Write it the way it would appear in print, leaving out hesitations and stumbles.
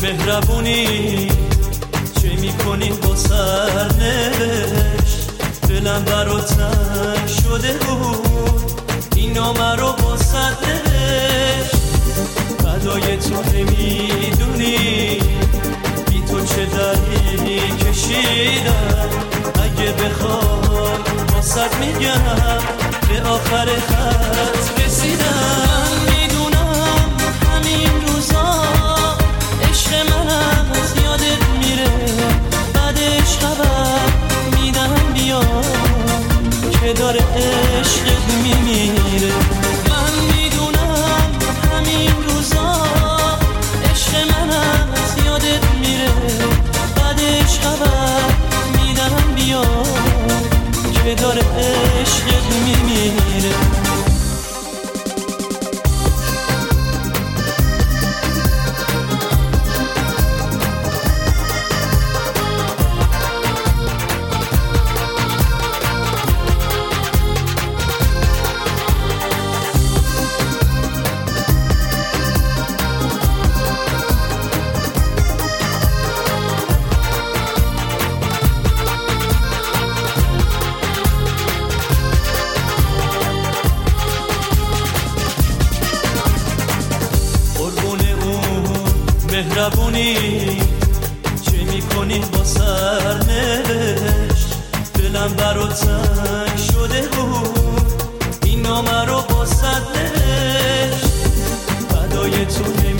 مهربونی چه میکنی با سرنوشت؟ دلم برات تنگ شده بود این نامه رو با صد نوشت. فدای تو نمیدونی بی تو چه دردی کشیدم. اگه بخوام با صد میگم به آخر خط رسیدم. میدونم همین روزا عشق منم از یادت میره، بعدش خبر میدم بیا که داره عشقت میمیره. من میدونم همین روزا عشق منم از یادت میره، بعدش خبر میدم بیا که داره عشقت میمیره. مهربونی چه میکنی با سرنوشت؟ دلم برات تنگ شده بود این نامه رو با صد نوشت. فدای تو